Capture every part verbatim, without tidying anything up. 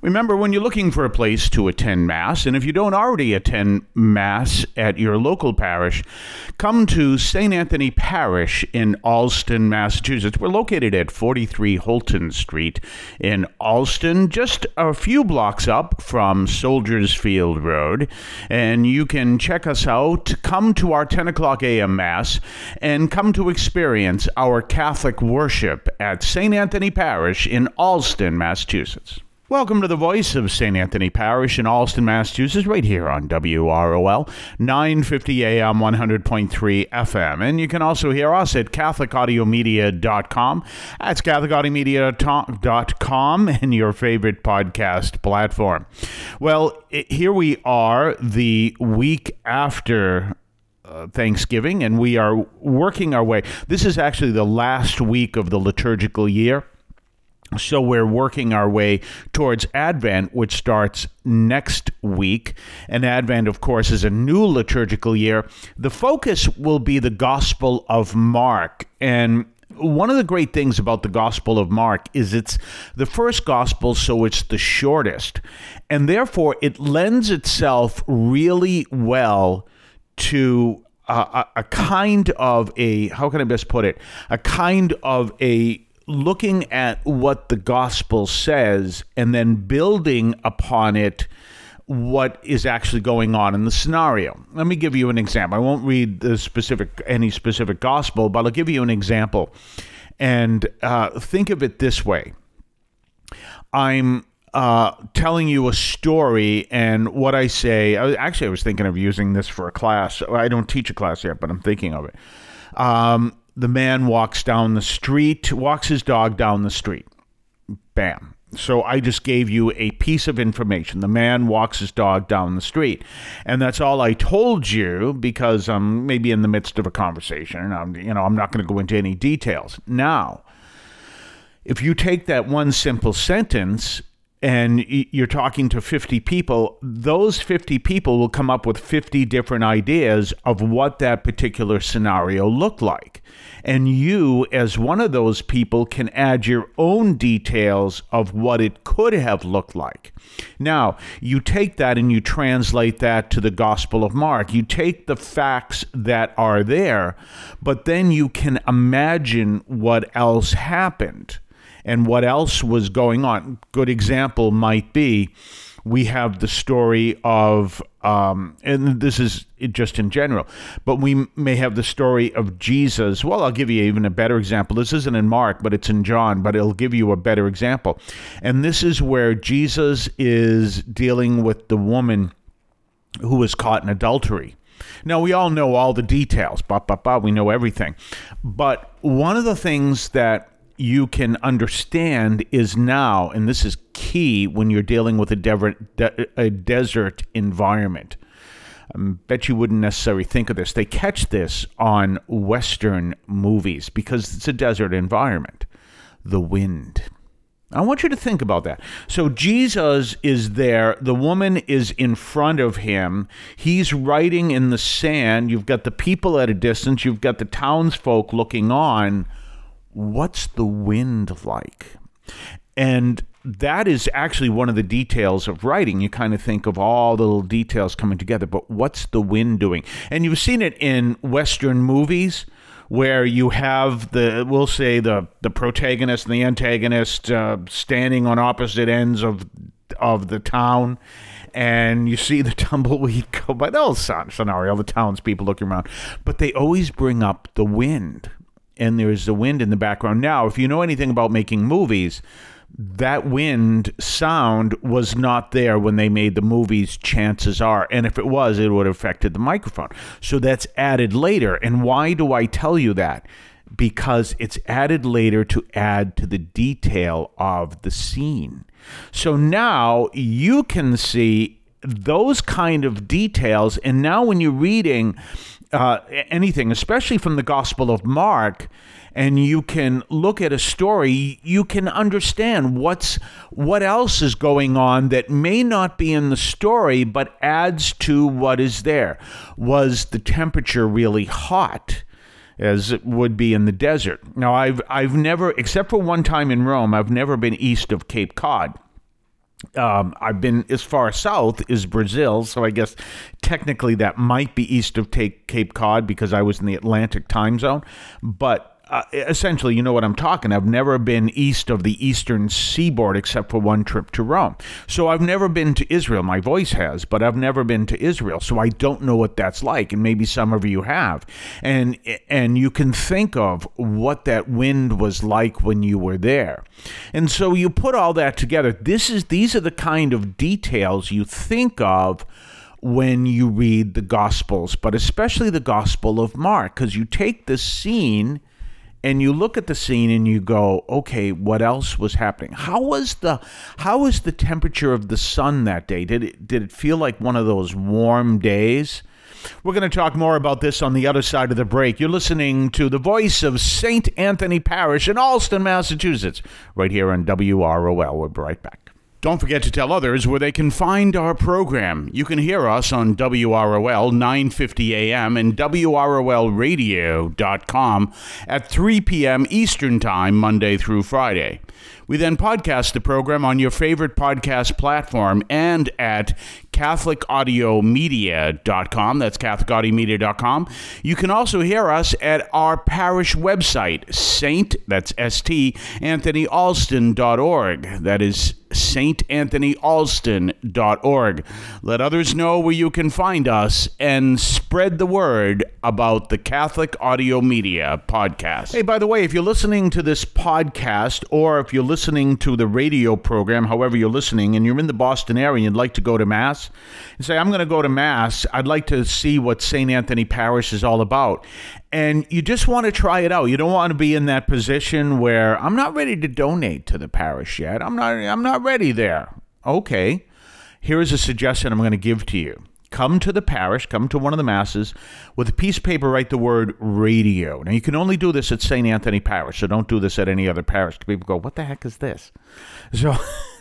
Remember, when you're looking for a place to attend Mass, and if you don't already attend Mass at your local parish, come to Saint Anthony Parish in Allston, Massachusetts. We're located at forty-three Holton Street in Allston, just a few blocks up from Soldiers Field Road. And you can check us out, come to our ten o'clock a.m. Mass, and come to experience our Catholic worship at Saint Anthony Parish in Allston, Massachusetts. Welcome to the voice of Saint Anthony Parish in Allston, Massachusetts, right here on W R O L, nine fifty A M, one hundred point three F M. And you can also hear us at Catholic Audio Media dot com. That's Catholic Audio Media dot com and your favorite podcast platform. Well, here we are the week after Uh, Thanksgiving, and we are working our way. This is actually the last week of the liturgical year. So we're working our way towards Advent, which starts next week. And Advent, of course, is a new liturgical year. The focus will be the Gospel of Mark. And one of the great things about the Gospel of Mark is it's the first gospel, so it's the shortest. And therefore, it lends itself really well to uh, a, a kind of a, how can I best put it, a kind of a looking at what the gospel says and then building upon it what is actually going on in the scenario. Let me give you an example. I won't read the specific any specific gospel, but I'll give you an example. And uh, think of it this way. I'm uh, telling you a story, and what I say, actually I was thinking of using this for a class. I don't teach a class yet, but I'm thinking of it. Um, The man walks down the street, walks his dog down the street. Bam. So I just gave you a piece of information. The man walks his dog down the street. And that's all I told you because I'm maybe in the midst of a conversation. And I'm, you know, I'm not going to go into any details. Now, if you take that one simple sentence and you're talking to fifty people, those fifty people will come up with fifty different ideas of what that particular scenario looked like. And you, as one of those people, can add your own details of what it could have looked like. Now, you take that and you translate that to the Gospel of Mark. You take the facts that are there, but then you can imagine what else happened. And what else was going on. Good example might be, we have the story of, um, and this is just in general, but we may have the story of Jesus. Well, I'll give you even a better example. This isn't in Mark, but it's in John, but it'll give you a better example. And this is where Jesus is dealing with the woman who was caught in adultery. Now, we all know all the details, bah, bah, bah, we know everything. But one of the things that you can understand is now, and this is key when you're dealing with a, de- de- a desert environment. I bet you wouldn't necessarily think of this. They catch this on Western movies because it's a desert environment. The wind. I want you to think about that. So Jesus is there. The woman is in front of him. He's writing in the sand. You've got the people at a distance. You've got the townsfolk looking on. What's the wind like? And that is actually one of the details of writing. You kind of think of all the little details coming together, but what's the wind doing? And you've seen it in Western movies where you have the, we'll say the, the protagonist and the antagonist uh, standing on opposite ends of of the town, and you see the tumbleweed go by. The whole scenario, the townspeople looking around, but they always bring up the wind. And there's the wind in the background. Now, if you know anything about making movies, that wind sound was not there when they made the movies, chances are. And if it was, it would have affected the microphone. So that's added later. And why do I tell you that? Because it's added later to add to the detail of the scene. So now you can see those kind of details. And now when you're reading uh, anything, especially from the Gospel of Mark, and you can look at a story, you can understand what's what else is going on that may not be in the story, but adds to what is there. Was the temperature really hot, as it would be in the desert? Now, I've I've never, except for one time in Rome, I've never been east of Cape Cod. Um, I've been as far south as Brazil, so I guess technically that might be east of Cape Cod because I was in the Atlantic time zone. But uh, essentially, you know what I'm talking. I've never been east of the eastern seaboard except for one trip to Rome. So I've never been to Israel. My voice has, but I've never been to Israel. So I don't know what that's like, and maybe some of you have. And and you can think of what that wind was like when you were there. And so you put all that together. This is these are the kind of details you think of when you read the Gospels, but especially the Gospel of Mark, because you take the scene and you look at the scene and you go, okay, what else was happening? How was the how was the temperature of the sun that day? Did it did it feel like one of those warm days? We're going to talk more about this on the other side of the break. You're listening to the voice of Saint Anthony Parish in Allston, Massachusetts, right here on W R O L. We'll be right back. Don't forget to tell others where they can find our program. You can hear us on W R O L nine fifty A M and W R O L radio dot com at three p.m. Eastern Time, Monday through Friday. We then podcast the program on your favorite podcast platform and at Catholic Audio Media dot com. That's Catholic Audio Media dot com. You can also hear us at our parish website, Saint, that's S T, Anthony Alston dot org. That is Saint Anthony Alston dot org. Let others know where you can find us and spread the word about the Catholic Audio Media podcast. Hey, by the way, if you're listening to this podcast or if you're listening to the radio program, however you're listening, and you're in the Boston area and you'd like to go to Mass, and say, I'm going to go to Mass, I'd like to see what Saint Anthony Parish is all about. And you just want to try it out. You don't want to be in that position where I'm not ready to donate to the parish yet. I'm not I'm not ready there. Okay. Here is a suggestion I'm going to give to you. Come to the parish, come to one of the masses, with a piece of paper, write the word radio. Now, you can only do this at Saint Anthony Parish, so don't do this at any other parish. People go, what the heck is this? So,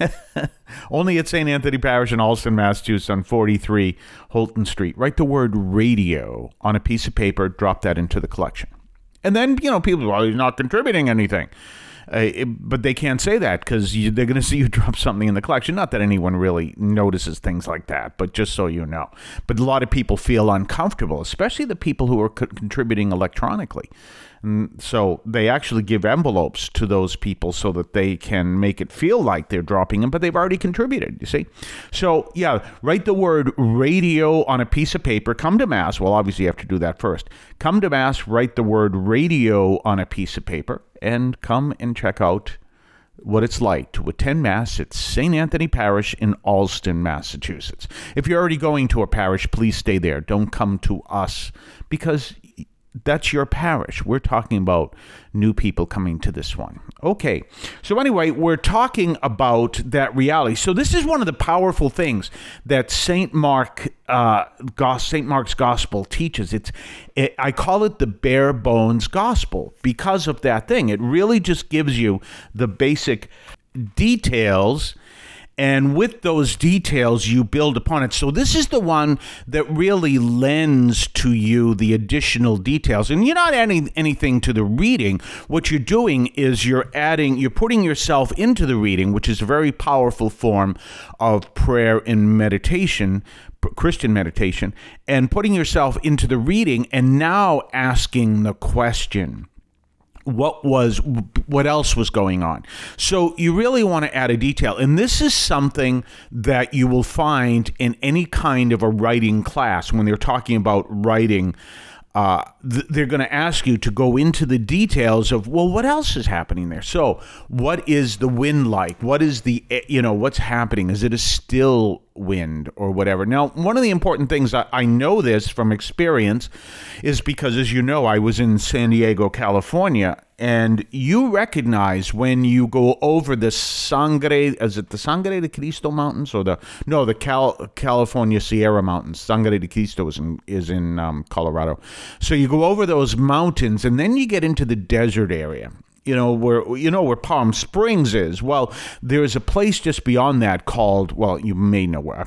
only at Saint Anthony Parish in Allston, Massachusetts, on forty-three Holton Street. Write the word radio on a piece of paper, drop that into the collection. And then, you know, people go, well, he's not contributing anything. Uh, it, but they can't say that because they're going to see you drop something in the collection. Not that anyone really notices things like that, but just so you know. But a lot of people feel uncomfortable, especially the people who are co- contributing electronically. And so they actually give envelopes to those people so that they can make it feel like they're dropping them, but they've already contributed, you see? So, yeah, write the word radio on a piece of paper. Come to Mass. Well, obviously you have to do that first. Come to Mass, write the word radio on a piece of paper, and come and check out what it's like to attend Mass at Saint Anthony Parish in Allston, Massachusetts. If you're already going to a parish, please stay there. Don't come to us because that's your parish. We're talking about new people coming to this one. Okay. So anyway, we're talking about that reality. So this is one of the powerful things that Saint Mark, uh, Saint Mark's Gospel teaches. It's, it, I call it the bare bones gospel because of that thing. It really just gives you the basic details, and with those details, you build upon it. So this is the one that really lends to you the additional details. And you're not adding anything to the reading. What you're doing is you're adding, you're putting yourself into the reading, which is a very powerful form of prayer and meditation, Christian meditation, and putting yourself into the reading and now asking the question. What was, what else was going on? So you really want to add a detail. And this is something that you will find in any kind of a writing class when they're talking about writing. Uh, th- they're going to ask you to go into the details of, well, what else is happening there? So what is the wind like? What is the, you know, what's happening? Is it a still wind or whatever? Now, one of the important things, I, I know this from experience, is because, as you know, I was in San Diego, California, and you recognize when you go over the Sangre, is it the Sangre de Cristo Mountains or the, no, the Cal, California Sierra Mountains. Sangre de Cristo is in, is in um, Colorado. So you go over those mountains and then you get into the desert area. You know, where you know where Palm Springs is. Well, there's a place just beyond that called, well, you may know where,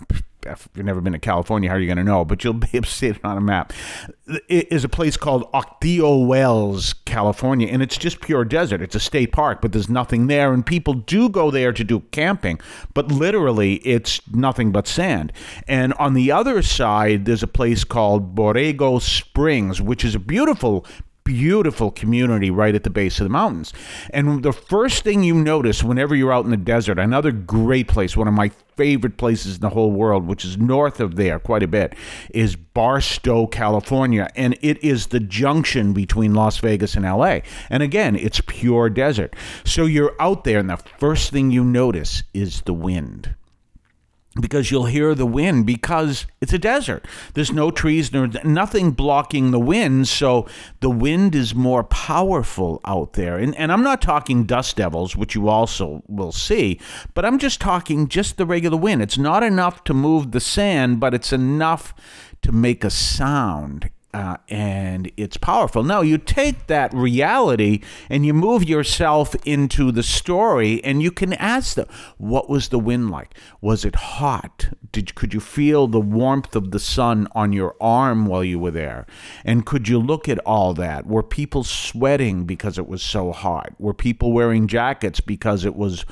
if you've never been to California, how are you going to know? But you'll be able to see it on a map. It is a place called Ocotillo Wells, California, and it's just pure desert. It's a state park, but there's nothing there, and people do go there to do camping, but literally it's nothing but sand. And on the other side, there's a place called Borrego Springs, which is a beautiful beautiful community right at the base of the mountains. And the first thing you notice whenever you're out in the desert, another great place, one of my favorite places in the whole world, which is north of there quite a bit, is Barstow, California. And it is the junction between Las Vegas and L A. And again, it's pure desert. So you're out there, and the first thing you notice is the wind. Because you'll hear the wind, because it's a desert. There's no trees, there's nothing blocking the wind, so the wind is more powerful out there. And, and I'm not talking dust devils, which you also will see, but I'm just talking just the regular wind. It's not enough to move the sand, but it's enough to make a sound. Uh, and it's powerful. Now, you take that reality and you move yourself into the story, and you can ask them, what was the wind like? Was it hot? Did Could you feel the warmth of the sun on your arm while you were there? And could you look at all that? Were people sweating because it was so hot? Were people wearing jackets because it was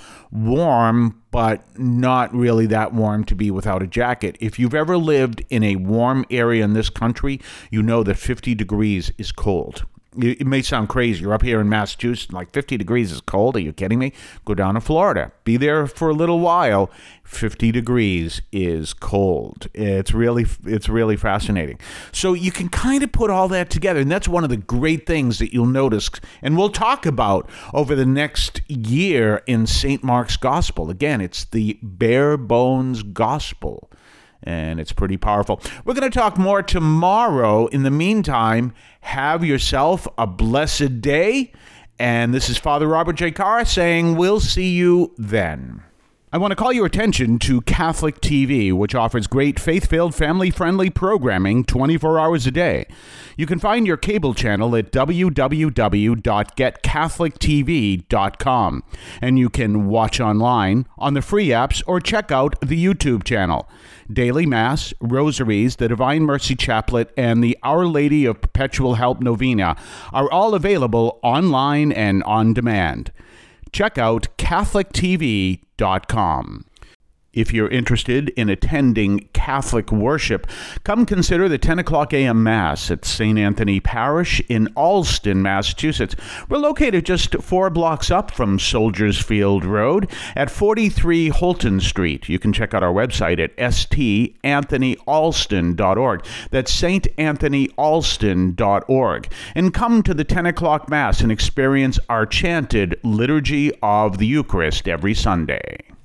warm, but not really that warm to be without a jacket? If you've ever lived in a warm area in this country, you know that fifty degrees is cold. It may sound crazy. You're up here in Massachusetts, like fifty degrees is cold. Are you kidding me? Go down to Florida. Be there for a little while. fifty degrees is cold. It's really, it's really fascinating. So you can kind of put all that together, and that's one of the great things that you'll notice, and we'll talk about over the next year in Saint Mark's Gospel. Again, it's the bare bones gospel, and it's pretty powerful. We're going to talk more tomorrow. In the meantime, have yourself a blessed day. And this is Father Robert J. Carr saying we'll see you then. I want to call your attention to Catholic T V, which offers great faith-filled, family-friendly programming twenty-four hours a day. You can find your cable channel at w w w dot get catholic t v dot com, and you can watch online on the free apps or check out the YouTube channel. Daily Mass, Rosaries, the Divine Mercy Chaplet, and the Our Lady of Perpetual Help Novena are all available online and on demand. Check out catholic t v dot com. If you're interested in attending Catholic worship, come consider the ten o'clock a.m. Mass at Saint Anthony Parish in Allston, Massachusetts. We're located just four blocks up from Soldiers Field Road at forty-three Holton Street. You can check out our website at s t anthony alston dot org. That's saint anthony alston dot org. And come to the ten o'clock Mass and experience our chanted Liturgy of the Eucharist every Sunday.